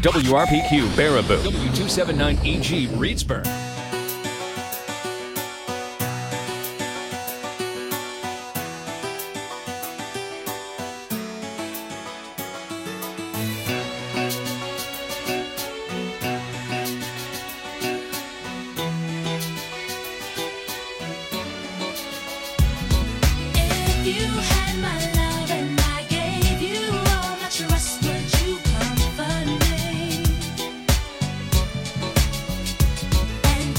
WRPQ Baraboo, W279EG Reedsburg. And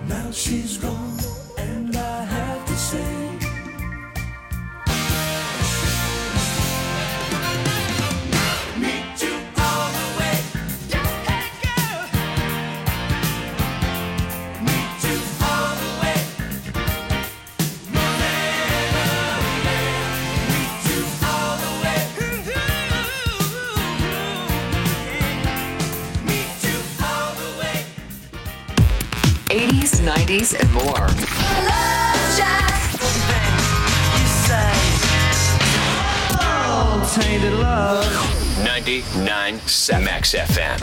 Now she's gone, and I have to say, meet you all the way. Hey girl, meet you all the way. Meet you all the way. Meet you all the way. 80s, 90s, and more. Tainted love. 99 Max FM.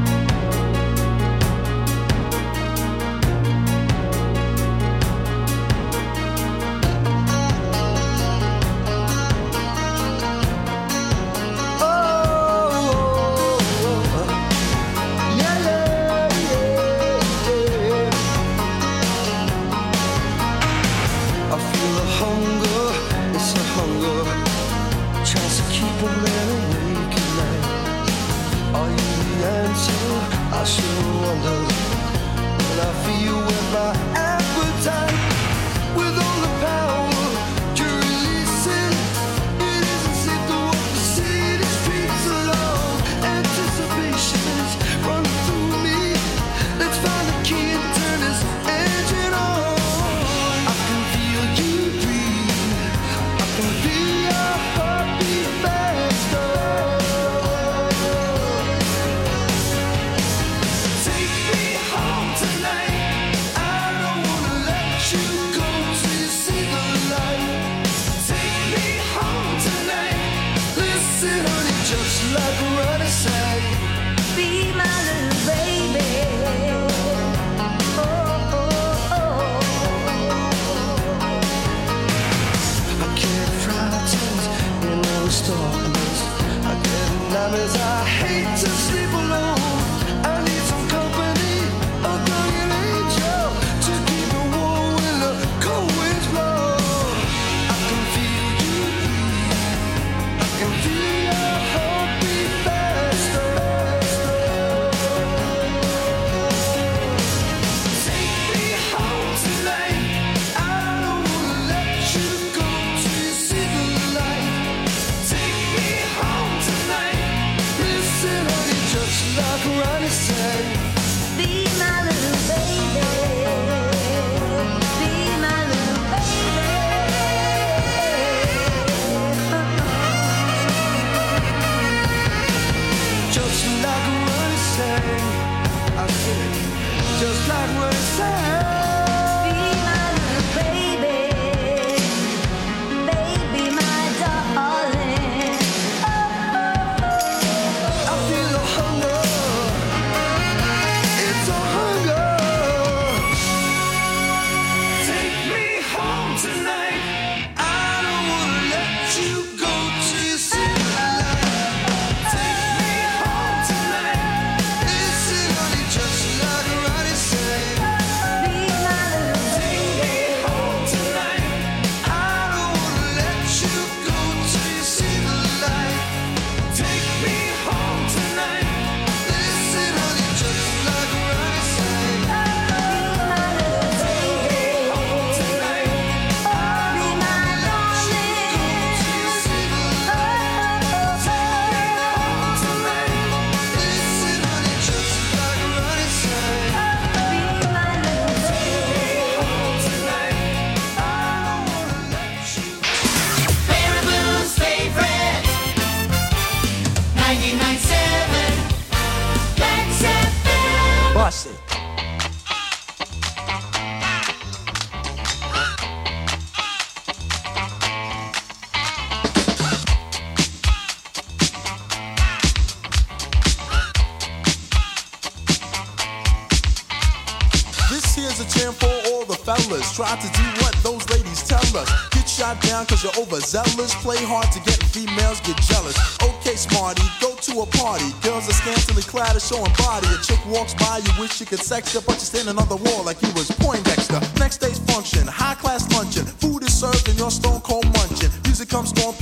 Try to do what those ladies tell us. Get shot down cause you're overzealous. Play hard to get females get jealous. Okay, smarty, go to a party. Girls are scantily clad, showing body. A chick walks by, you wish you could sex her, but you're standing on the wall like you was Poindexter. Next day's function, high class luncheon. Food is served and you're stone cold munching. Music comes on, people start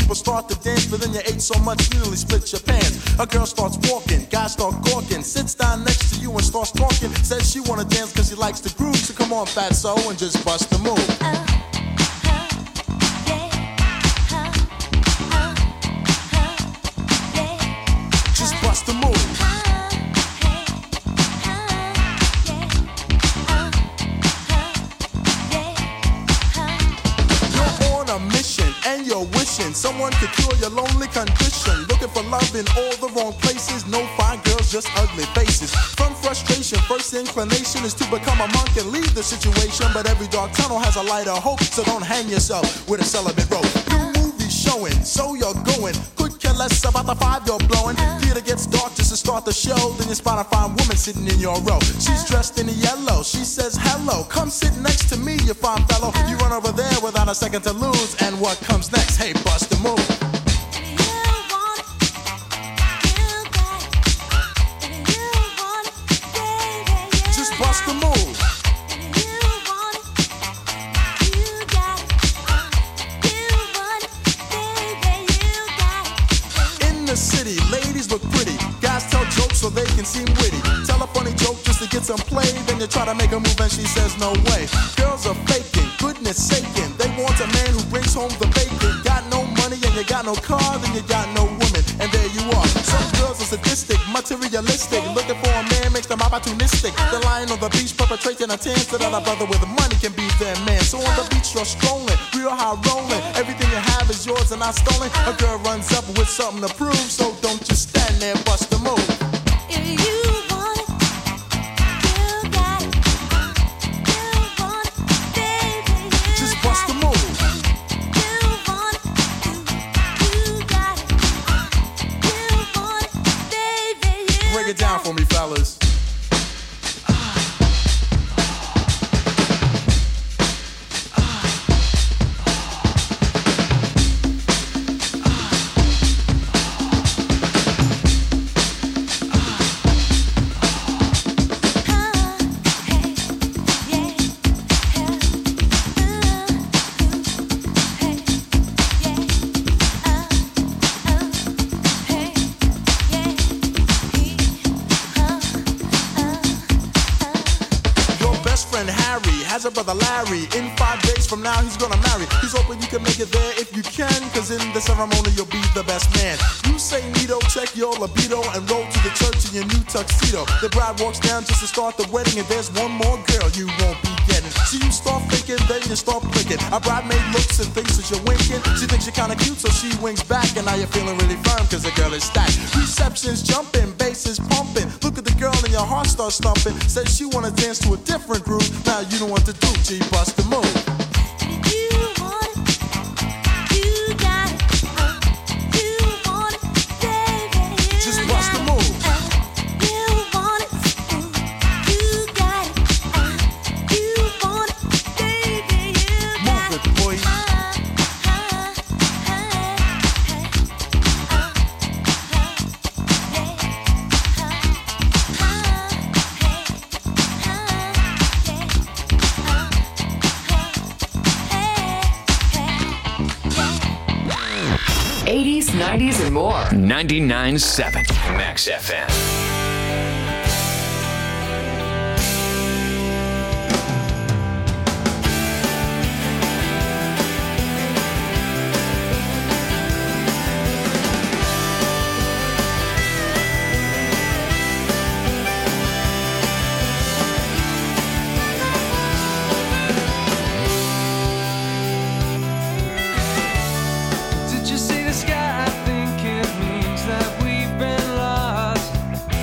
start to dance, but then you ate so much you nearly split your pants. A girl starts walking, guys start gawking, sits down next to you and starts talking. Says she wanna dance cause she likes the groove, so come on fatso and just bust the move. Just bust the move. And you're wishing someone could cure your lonely condition. Looking for love in all the wrong places. No fine girls, just ugly faces. From frustration, first inclination is to become a monk and leave the situation. But every dark tunnel has a light of hope, so don't hang yourself with a celibate rope. New movies showing, so you're going. Could care less about the 5 you're blowing. Theater gets dark just to start the show. Then you spot a fine woman sitting in your row. She's dressed in yellow, she says hello. Come sit next to me, you fine fellow. You run over there without a second to lose. And what comes next? Hey, bust the move. Just bust the move. In the city, ladies look pretty. Guys tell jokes so they can seem witty. Tell a funny joke just to get some play. Then you try to make a move and she says no way. Girls are faking, goodness saking. They want a man who brings home the bacon. Got no money and you got no car, then you got no woman. And there you are. Some girls are sadistic, materialistic. Looking for a man makes them opportunistic. They're lying on the beach perpetrating a tan so that a brother with money can be their man. So on the beach you're strolling, real high rolling. Everything you have is yours and not stolen. A girl runs up with something to prove, so don't just stand there, bust the move. Break it down for me, fellas. Has a brother Larry. In 5 days from now he's gonna marry. He's hoping you can make it there if you can, cause in the ceremony you'll be the best man. You say neato, check your libido, and roll to the church in your new tuxedo. The bride walks down just to start the wedding, and there's one more girl you won't be getting. So you start thinking, then you start blinking. A bridemaid looks and thinks that you're winking. She thinks you're kinda cute, so she winks back, and now you're feeling really firm cause the girl is stacked. Reception's jumping, bass is pumping. Look at the girl and your heart starts thumping. Says she wanna dance to a different groove. Now you know what to do, G, bust the move. '80s, '90s, and more. 99.7 Max FM. Did you see the sky? I think it means that we've been lost.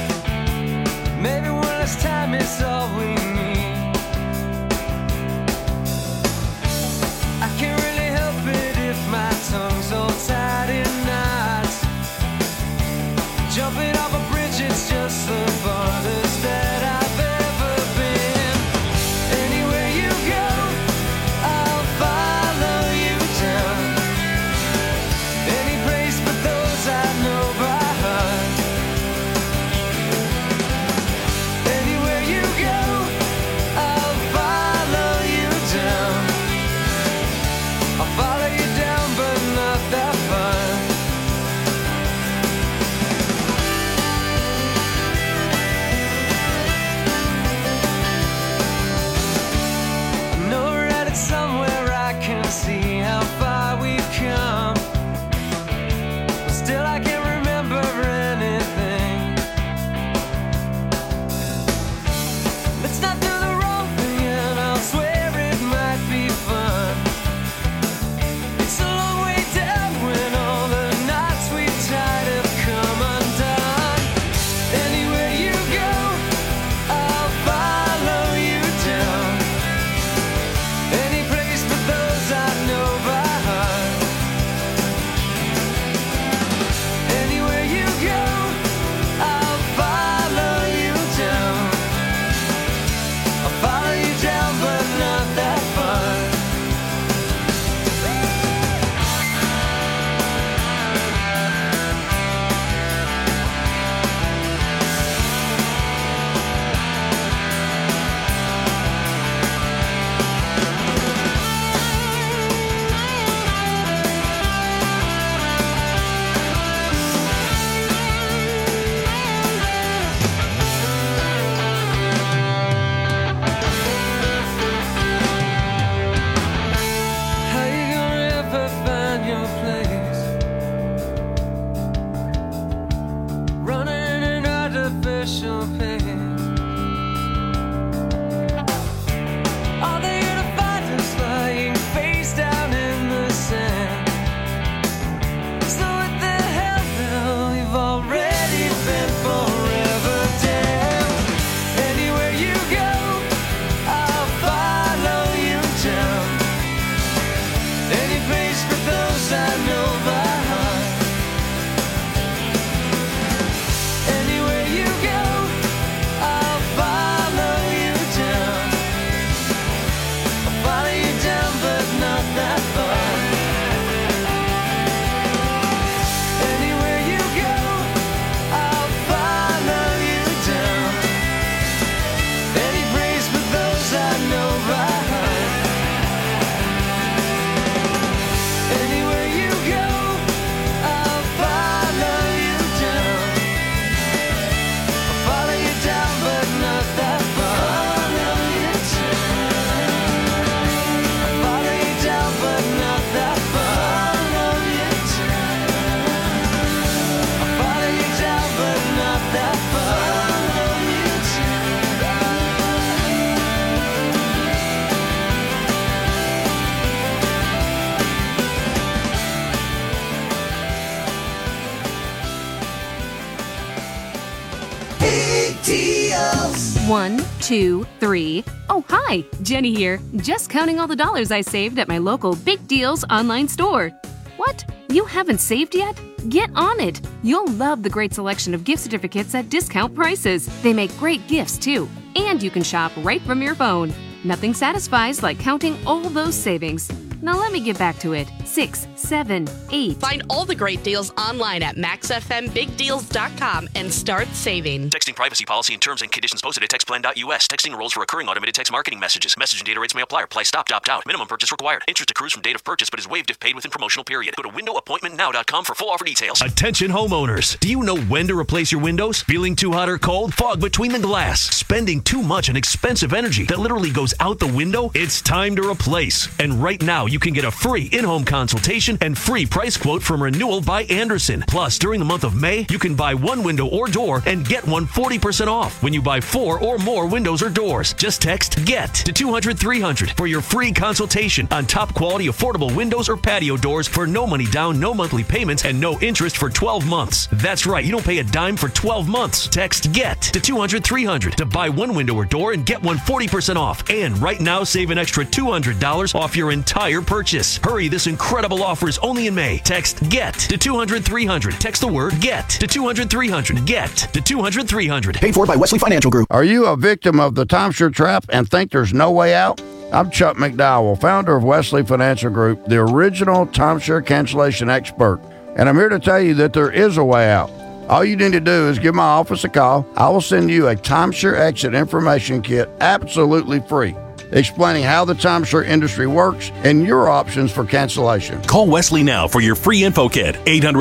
1, 2, 3. Oh, hi, Jenny here. Just counting all the dollars I saved at my local Big Deals online store. What? You haven't saved yet? Get on it. You'll love the great selection of gift certificates at discount prices. They make great gifts, too. And you can shop right from your phone. Nothing satisfies like counting all those savings. Now let me get back to it. 6, 7, 8. Find all the great deals online at MaxFMBigDeals.com and start saving. Texting privacy policy and terms and conditions posted at textplan.us. Texting enrolls for recurring automated text marketing messages. Message and data rates may apply. Reply stop, opt out. Minimum purchase required. Interest accrues from date of purchase but is waived if paid within promotional period. Go to windowappointmentnow.com for full offer details. Attention homeowners. Do you know when to replace your windows? Feeling too hot or cold? Fog between the glass? Spending too much and expensive energy that literally goes out the window? It's time to replace. And right now you can get a free in-home consultation and free price quote from Renewal by Andersen. Plus, during the month of May, you can buy one window or door and get one 40% off when you buy 4 or more windows or doors. Just text GET to 200-300 for your free consultation on top quality affordable windows or patio doors for no money down, no monthly payments, and no interest for 12 months. That's right, you don't pay a dime for 12 months. Text GET to 200-300 to buy one window or door and get one 40% off. And right now, save an extra $200 off your entire purchase. Hurry, this incredible offer is only in May. Text GET to 200-300. Text the word GET to 200-300. GET to 200-300. Paid for by Wesley Financial Group. Are you a victim of the timeshare trap and think there's no way out? I'm Chuck McDowell, founder of Wesley Financial Group, the original timeshare cancellation expert. And I'm here to tell you that there is a way out. All you need to do is give my office a call. I will send you a timeshare exit information kit absolutely free, explaining how the timeshare industry works and your options for cancellation. Call Wesley now for your free info kit.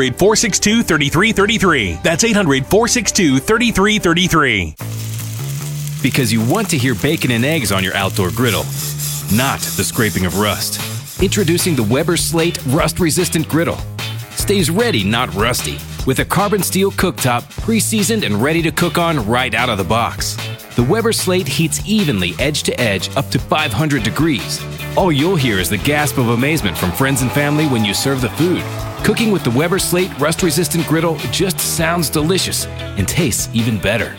800-462-3333. That's 800-462-3333. Because you want to hear bacon and eggs on your outdoor griddle, not the scraping of rust. Introducing the Weber Slate Rust-Resistant Griddle. Stays ready, not rusty, with a carbon steel cooktop, pre-seasoned and ready to cook on right out of the box. The Weber Slate heats evenly edge to edge up to 500 degrees. All you'll hear is the gasp of amazement from friends and family when you serve the food. Cooking with the Weber Slate Rust-Resistant Griddle just sounds delicious and tastes even better.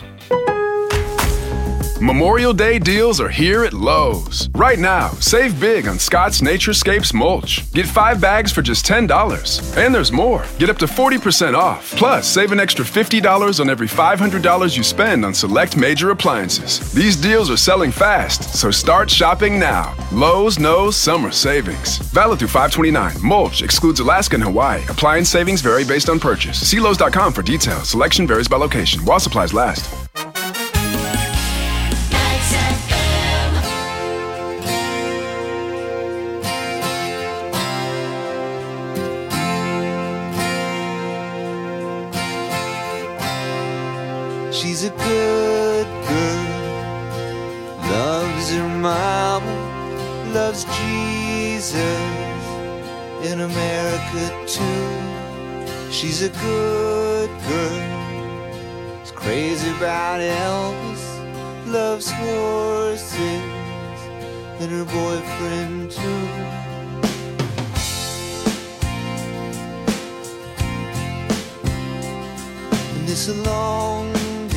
Memorial Day deals are here at Lowe's. Right now, save big on Scott's Naturescapes mulch. Get 5 bags for just $10. And there's more. Get up to 40% off. Plus, save an extra $50 on every $500 you spend on select major appliances. These deals are selling fast, so start shopping now. Lowe's knows summer savings. Valid through 5/29. Mulch excludes Alaska and Hawaii. Appliance savings vary based on purchase. See Lowe's.com for details. Selection varies by location. While supplies last. She's a good girl, loves her mama, loves Jesus, in America too. She's a good girl, is crazy about Elvis, loves horses, and her boyfriend too. And it's a long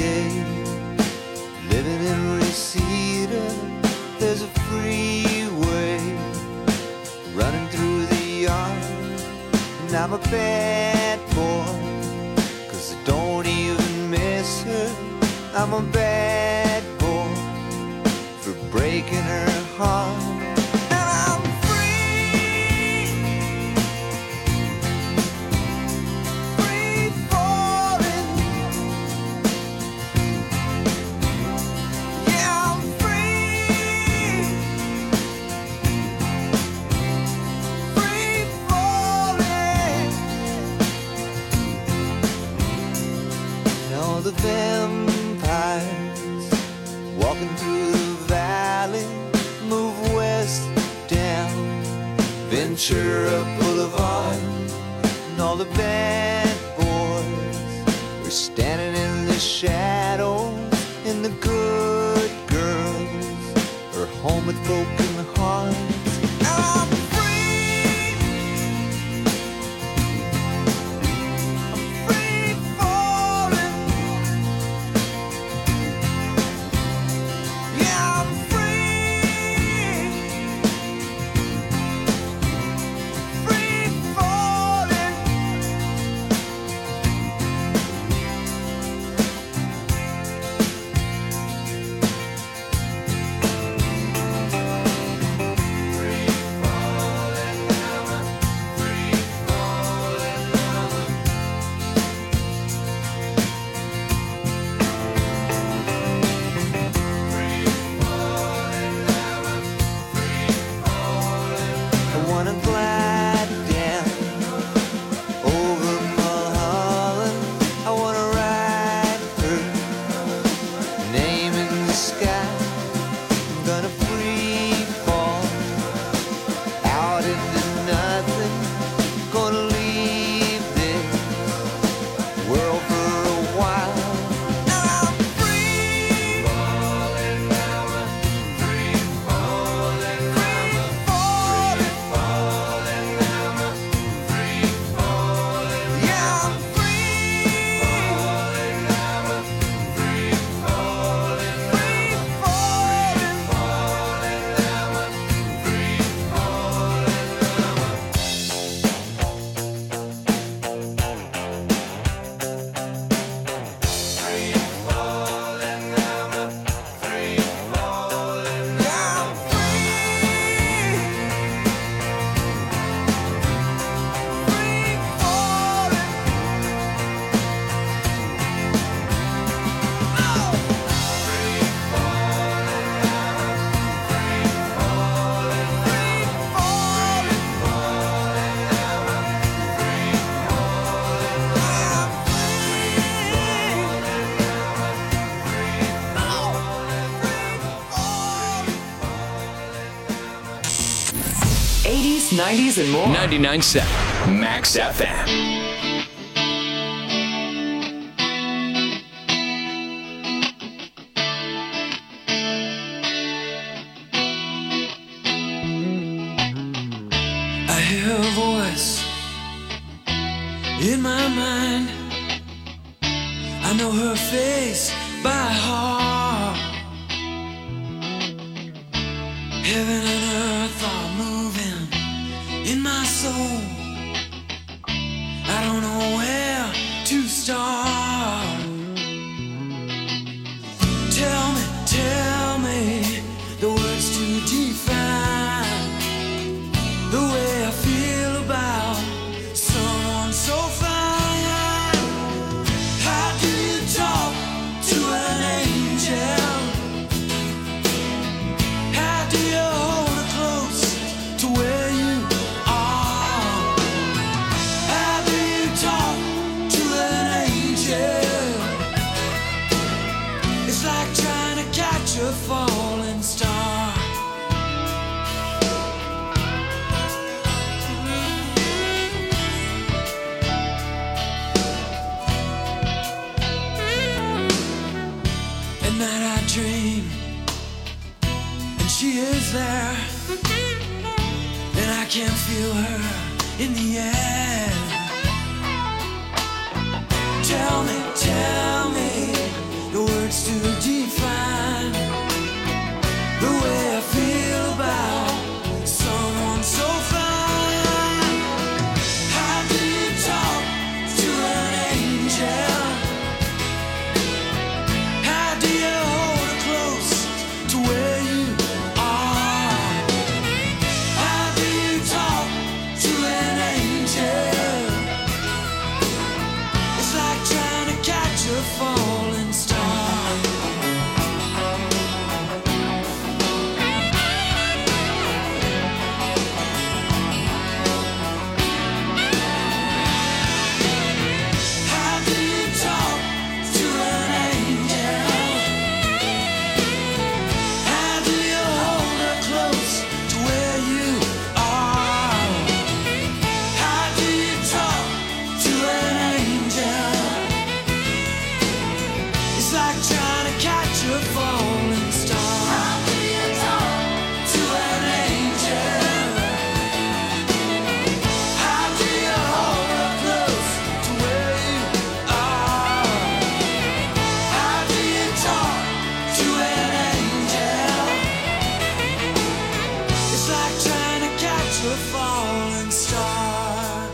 living in Reseda, there's a freeway running through the yard. And I'm a bad boy, 'cause I don't even miss her. I'm a bad boy for breaking her heart. And I'm free, free falling. The vampires walking through the valley move west down Ventura Boulevard, and all the bad boys are standing in the shadows, and the good girls are home with broken hearts. I'm 80s, 90s, and more. 99.7 Max FM. I hear a voice in my mind. I know her face by heart. Heaven and earth are moving in my soul. I don't know where to start. Tell me the words to define the way I feel about someone so fine. How do you talk to an angel? How do you hold her close to where you are? How do you talk to an angel? It's like trying to catch a falling star. At night I dream, and she is there, and I can feel her in the air. Tell me the words to define the way I feel about someone so fine. How do you talk to an angel? How do you hold her close to where you are? How do you talk to an angel? It's like trying to catch a falling star. How do you talk to an angel? How do you hold her close to where you are? How do you talk to an angel? It's like trying to catch a falling star. How do you talk to an angel? How do you hold her close to where you are? How do you talk to an angel? It's like trying to catch a falling star.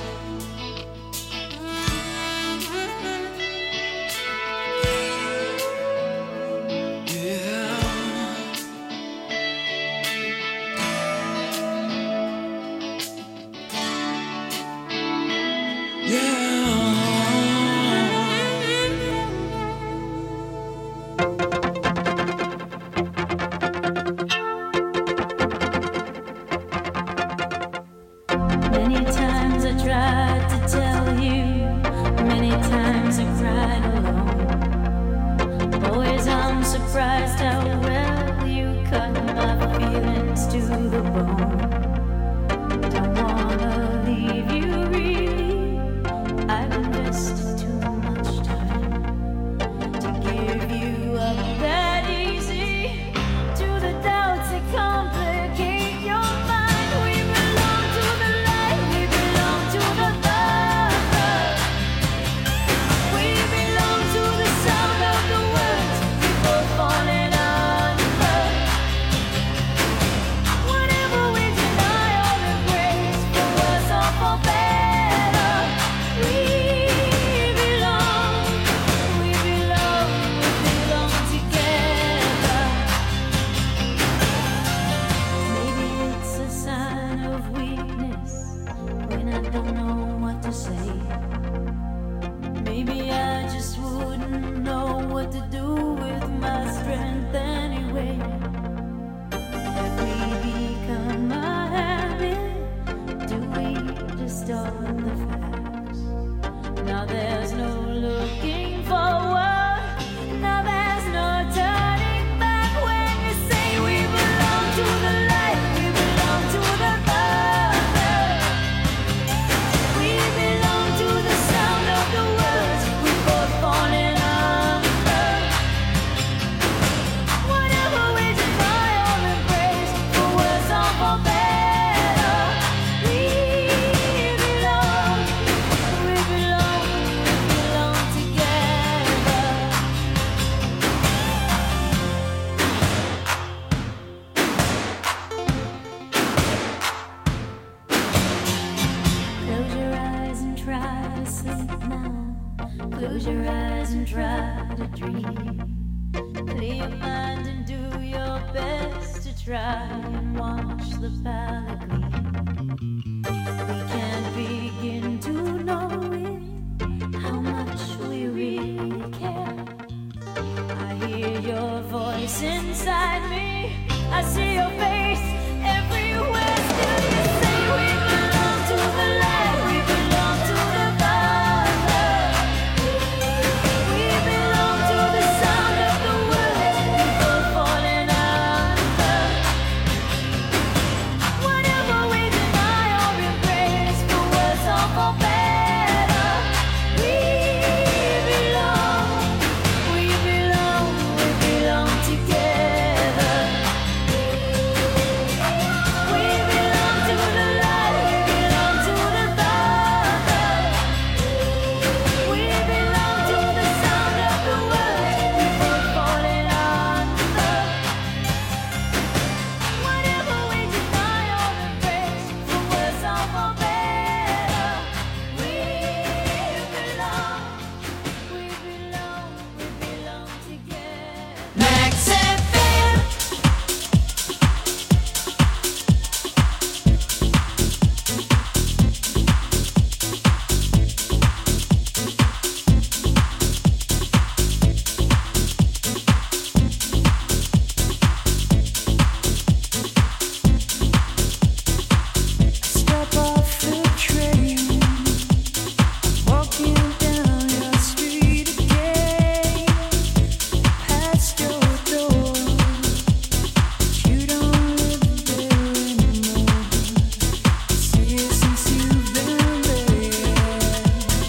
Many times I tried to tell you, many times I cried alone. Always I'm surprised how well you cut my feelings to the bone. Don't wanna leave you really, I've invested too much time to give you up that easy to the doubts that complicate your mind. We belong to the light, we belong to the love. We belong to the sound of the words before falling under. Whatever we do Close your eyes and try to dream. Clear your mind and do your best to try and watch the palette gleam. We can't begin to know it, how much we really care. I hear your voice inside me, I see your face everywhere. Still you say we belong to the light, we belong to the Father. We belong to the sound of the words people falling under. Whatever we deny or embrace, for worse or for better, we belong together. We belong to the light, we belong to the Father. We belong to the sound of the words people falling under. Whatever we deny or embrace, for worse or for better, we belong together. Max FM. Step off the train, walking down your street again, past your door. You don't live there anymore. It's years since you've been there,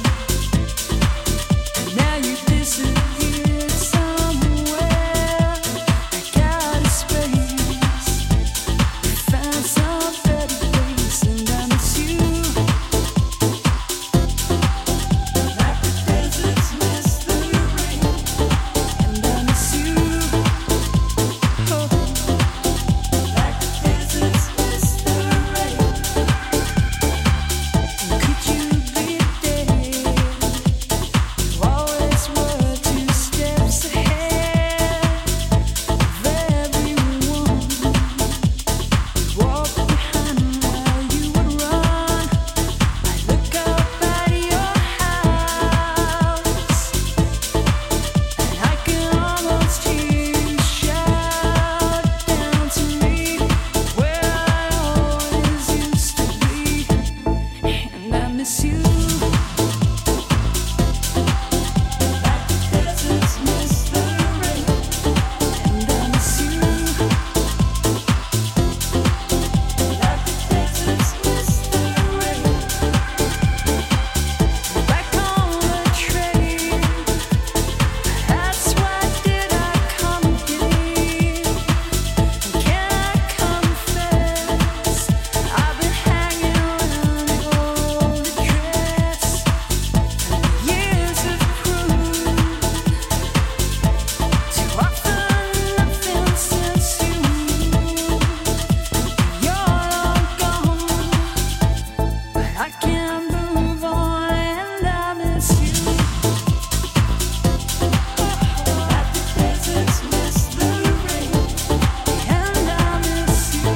and now you disappeared somewhere. I got a space, found some better place, and I miss you. Like the deserts miss the rain, and I miss you. Oh, like the deserts miss the rain. Could you be there? You always were 2 steps ahead of everyone. Walk behind while you would run. I look up at your house, and I can almost hear you shout down to me where I always used to be, and I miss you. Like the deserts miss the rain, and I miss you. Like the deserts miss the rain. Back on the train, that's why did I come again? Can I confess, I've been hanging around your old address. Years have proved too often nothing since you moved. You're all gone, but I can't move on, and I miss you. Like the deserts miss the rain, and I miss you.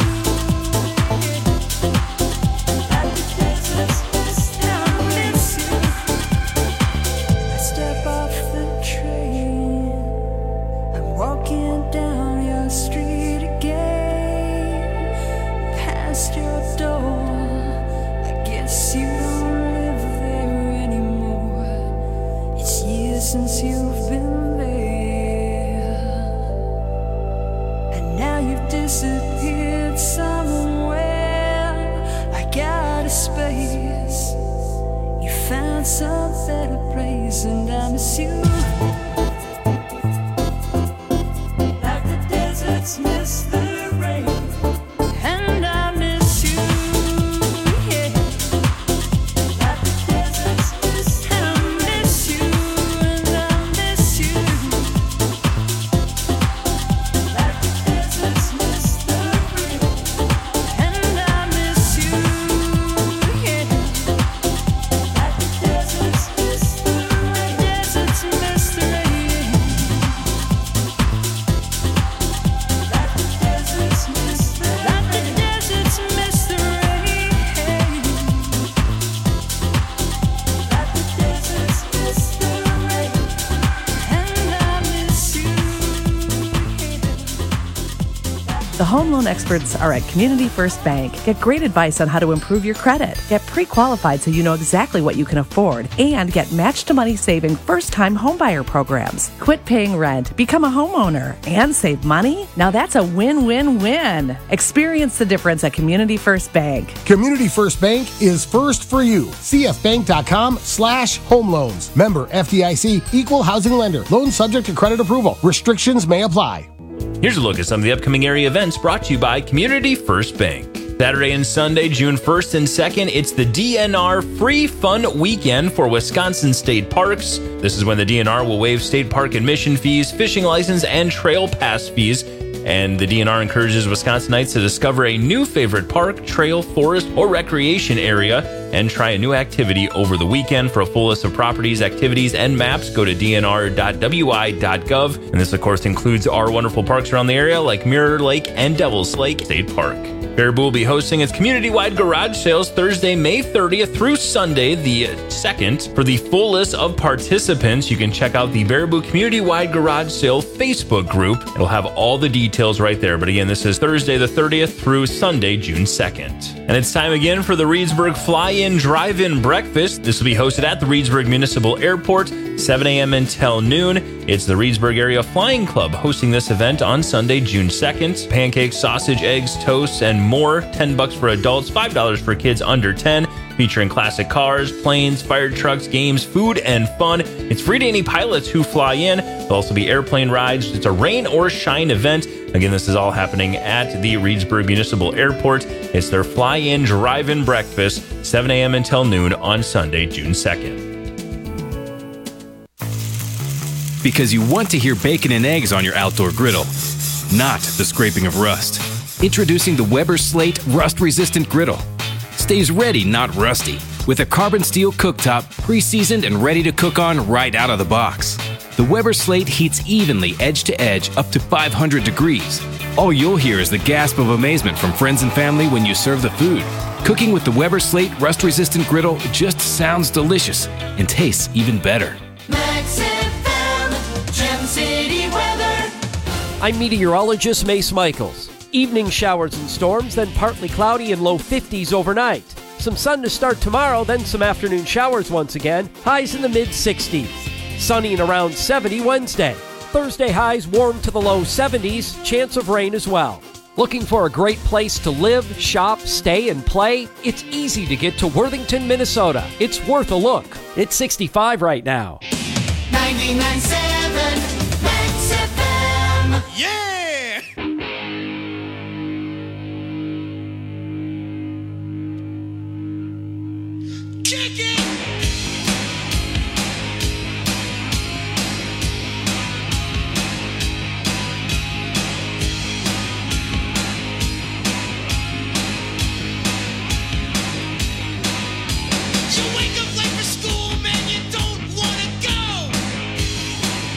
Like the deserts miss the rain, I miss you. I step off the train, I'm walking down your street again, past your door. I guess you don't live there anymore. It's years since you've been there, and now you've disappeared somewhere. I got a space, you found some better place, and I miss you. Like the deserts miss the rain, and I miss you. Yeah. Like the deserts miss the rain, I miss you, and I miss you. Like the deserts miss the rain, and I miss you. Yeah. Like the deserts miss the rain. The home loan experts are at Community First Bank. Get great advice on how to improve your credit. Get pre-qualified so you know exactly what you can afford. And get match-to-money saving first-time homebuyer programs. Quit paying rent, become a homeowner, and save money? Now that's a win-win-win. Experience the difference at Community First Bank. Community First Bank is first for you. cfbank.com/home loans. Member FDIC, equal housing lender. Loan subject to credit approval. Restrictions may apply. Here's a look at some of the upcoming area events brought to you by Community First Bank. Saturday and Sunday, June 1st and 2nd, it's the DNR Free Fun Weekend for Wisconsin State Parks. This is when the DNR will waive state park admission fees, fishing license, and trail pass fees. And the DNR encourages Wisconsinites to discover a new favorite park, trail, forest, or recreation area and try a new activity over the weekend. For a full list of properties, activities, and maps, go to dnr.wi.gov. And this, of course, includes our wonderful parks around the area like Mirror Lake and Devil's Lake State Park. Baraboo will be hosting its community-wide garage sales Thursday, May 30th through Sunday, the 2nd. For the full list of participants, you can check out the Baraboo Community-Wide Garage Sale Facebook group. It'll have all the details right there. But again, this is Thursday the 30th through Sunday, June 2nd. And it's time again for the Reedsburg Fly-In Drive-In Breakfast. This will be hosted at the Reedsburg Municipal Airport, 7 a.m. until noon. It's the Reedsburg Area Flying Club hosting this event on Sunday, June 2nd. Pancakes, sausage, eggs, toasts, and more. $10 for adults, $5 for kids under 10. Featuring classic cars, planes, fire trucks, games, food, and fun. It's free to any pilots who fly in. There'll also be airplane rides. It's a rain or shine event. Again, this is all happening at the Reedsburg Municipal Airport. It's their Fly-In Drive-In Breakfast, 7 a.m. until noon on Sunday, June 2nd. Because you want to hear bacon and eggs on your outdoor griddle, not the scraping of rust. Introducing the Weber Slate Rust-Resistant Griddle. Stays ready, not rusty, with a carbon steel cooktop, pre-seasoned and ready to cook on right out of the box. The Weber Slate heats evenly edge to edge up to 500 degrees. All you'll hear is the gasp of amazement from friends and family when you serve the food. Cooking with the Weber Slate Rust-Resistant Griddle just sounds delicious and tastes even better. Max FM, Gem City weather. I'm meteorologist Mace Michaels. Evening showers and storms, then partly cloudy and low 50s overnight. Some sun to start tomorrow, then some afternoon showers once again. Highs in the mid-60s. Sunny and around 70 Wednesday. Thursday highs warm to the low 70s, chance of rain as well. Looking for a great place to live, shop, stay, and play? It's easy to get to Worthington, Minnesota. It's worth a look. It's 65 right now. 99.7 Max FM. Yeah! Kick it! You wake up late for school, man, you don't wanna go.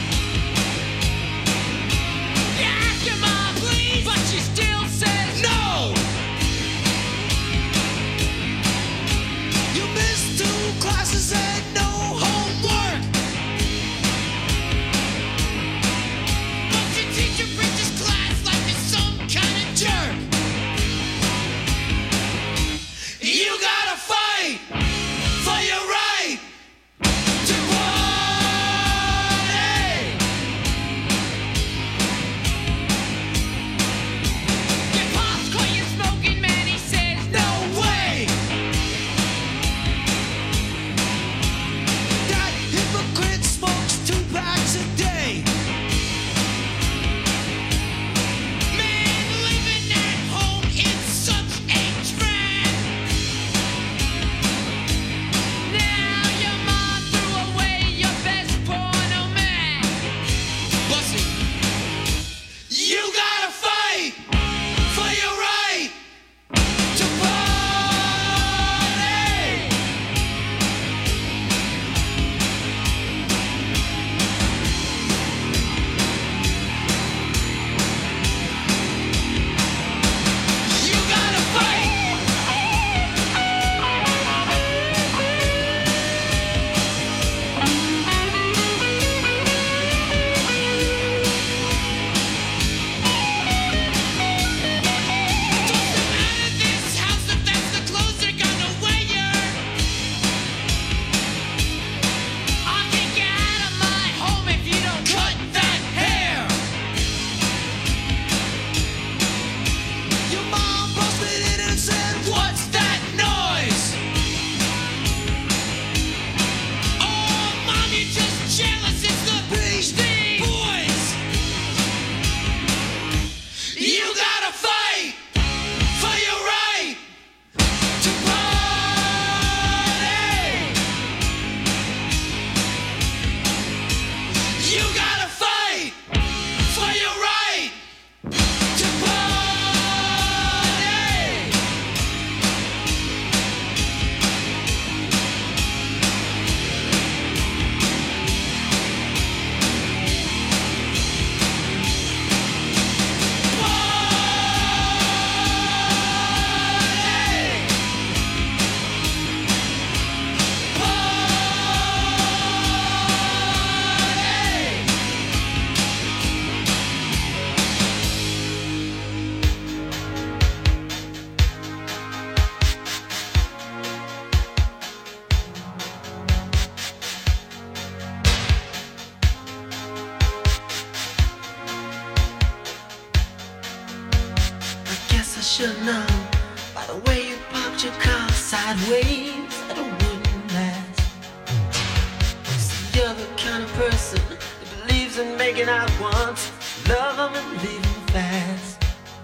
put your car sideways at a wooden last. You're the kind of person that believes in making out once, love them and leave them fast.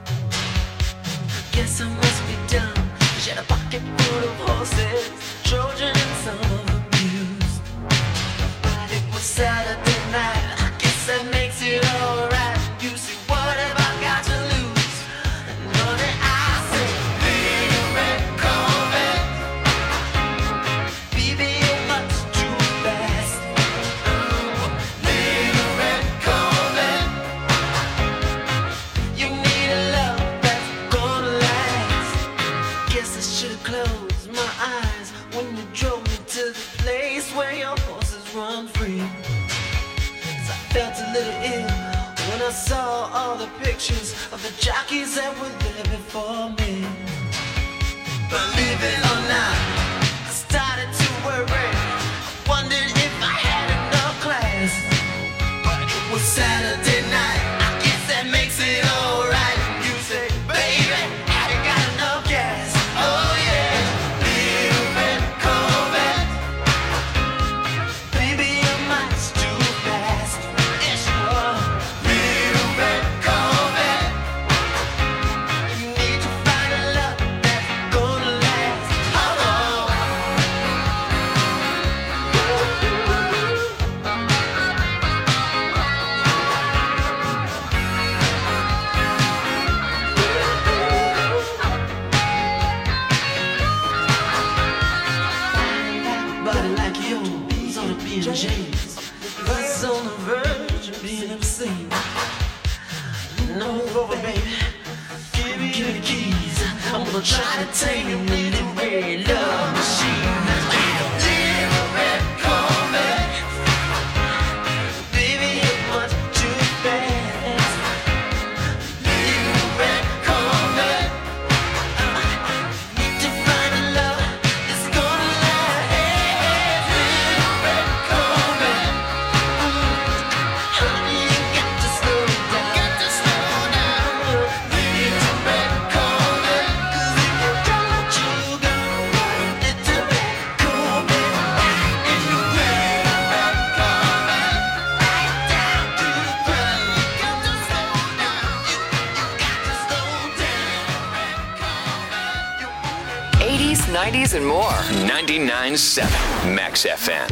Guess I must be dumb. She had a pocket full of horses, Trojan and some of them used. But it was Saturday night, I guess that makes it alright. You see, what have I got to lose? And honey, I say, little red Corvette, baby, you're much too fast. Little red Corvette, you need a love that's gonna last. Guess I should've closed my eyes when you drove me to the place where your horses run free. 'Cause I felt a little ill when I saw all the pictures of the jockeys that were there before me. Believe it or not, I started to worry. I wondered if I had enough class. But it was Saturday night, I guess that makes it alright. You say, baby, have you got enough gas? Oh yeah, little red Corvette, baby, you're much too fast. Yes, you are. Little red Corvette, you need to find a love that's gonna last. Oh, body like yours ought to be in chains. It's on the verge of being obscene. No over, baby. Give me the keys. I'm gonna try to tame your little red love machine. Little red Corvette, baby, you're much too fast. Little red Corvette, need to find a love that's gonna last. Little red Corvette, honey, you got to slow down. Little red Corvette, 'cause if you don't, you go. Little red Corvette, and you little red Corvette, right down to the ground. You got to slow down. You got to slow down. 80s, 90s, and more. 99.7 Max FM.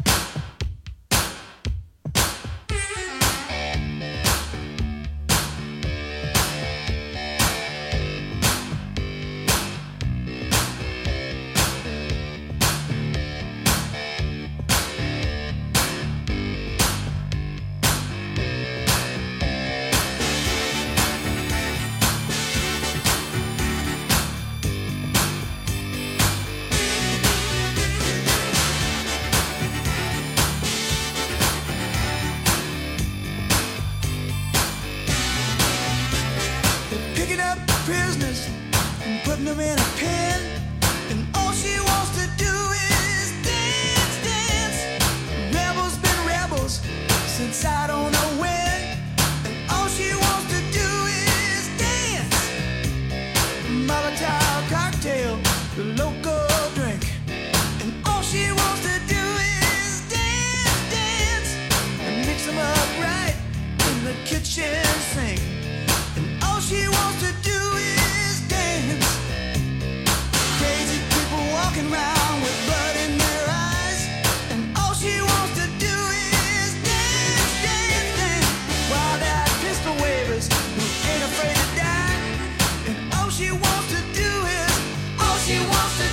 Picking up prisoners and putting them in a pen, and all she wants to do is dance, dance. Rebels been rebels since I don't know when, and all she wants to do is dance. Molotov cocktail, the local drink, and all she wants to do is dance, dance, and mix them up right in the kitchen sink. All she wants to do is dance. Crazy people walking around with blood in their eyes, and all she wants to do is dance, dance, dance. While that pistol wavers who ain't afraid to die, and all she wants to do is, all she wants to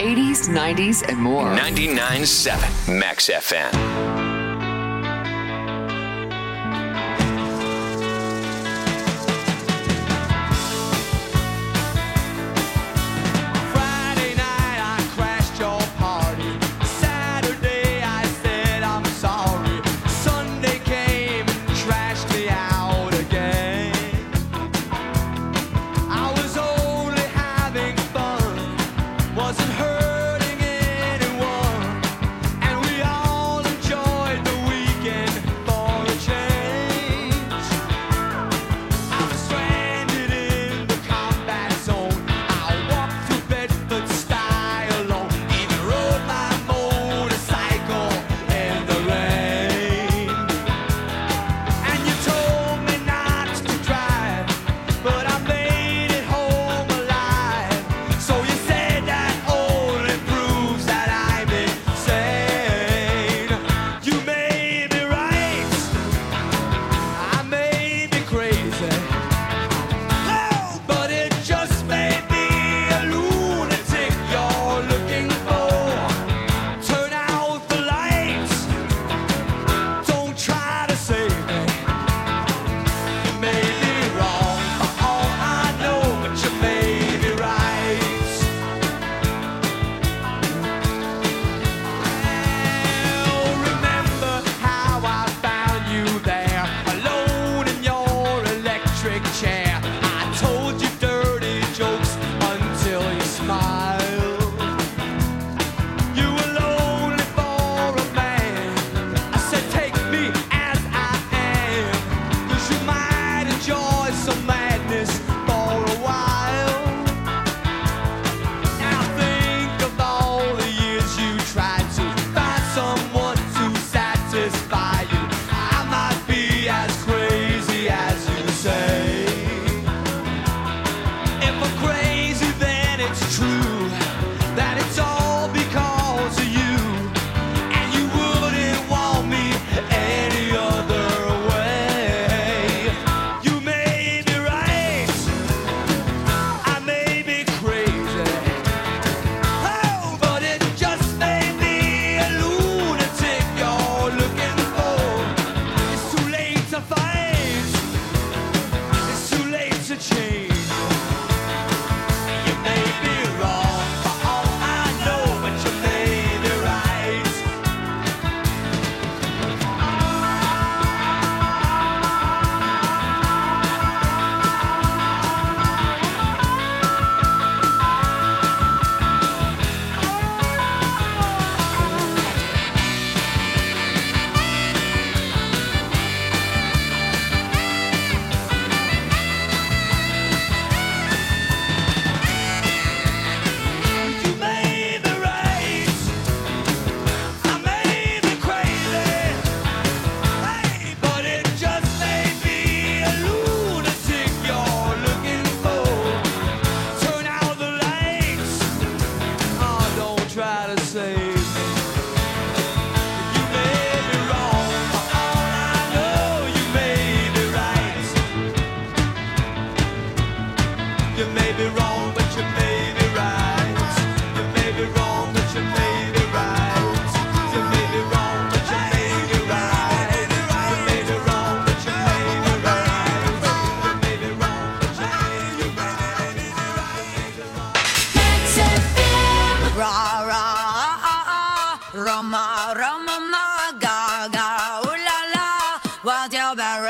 80s, 90s, and more. 99.7 Max FM. Wasn't hurting anyone, and we all enjoyed the Rama, Rama,